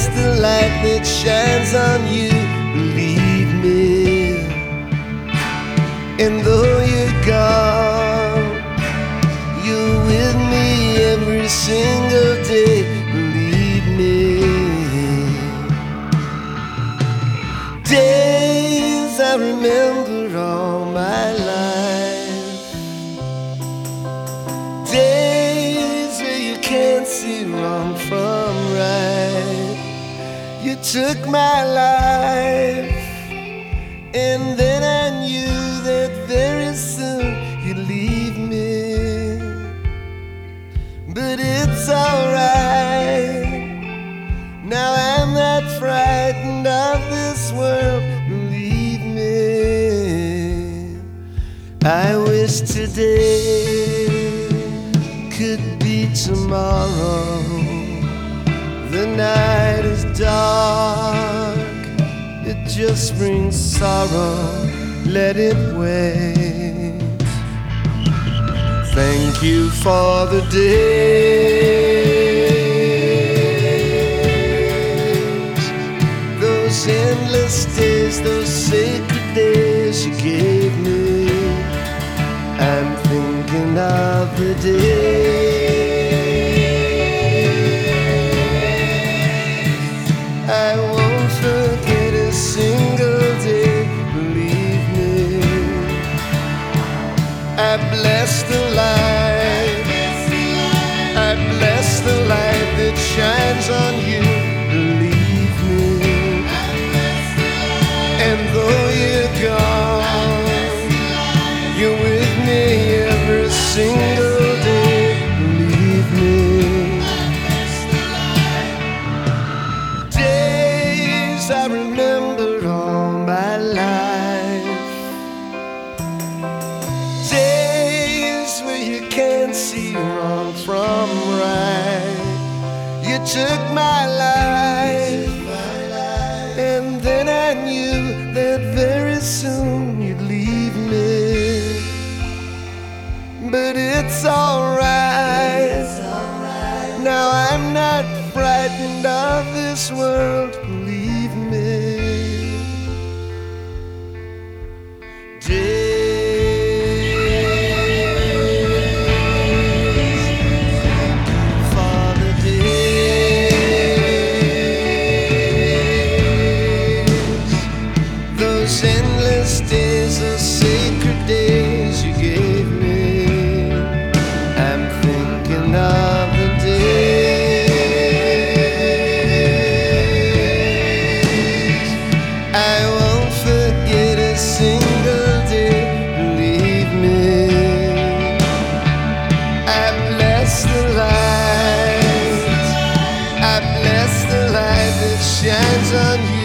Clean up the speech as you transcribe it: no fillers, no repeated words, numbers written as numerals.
bless the light that shines on you. Believe me, and though you're gone, you're with me every single day. Believe me. Days I remember all my life, days where you can't see wrong from right. You took my life, and then I knew that very soon you'd leave me. But it's alright, now I'm not frightened of this world. Believe me, I wish today could be tomorrow. The night is dark, it just brings sorrow. Let it wait. Thank you for the days, those endless days, those sacred days you gave me. I'm thinking of the days I won't forget a single day. Believe me, I bless the light, I bless the light that shines on you. Believe me, and though you're gone, you're with me every single day. Believe me. Days I remember all my life, days where you can't see wrong from right. You took my life, and then I knew that very soon you'd leave me. But it's alright, now I'm not frightened of this world. Believe me. Those endless days, those sacred days you gave me. I'm thinking of the days I won't forget a single day. Believe me, I bless the light, I bless the light that shines on you.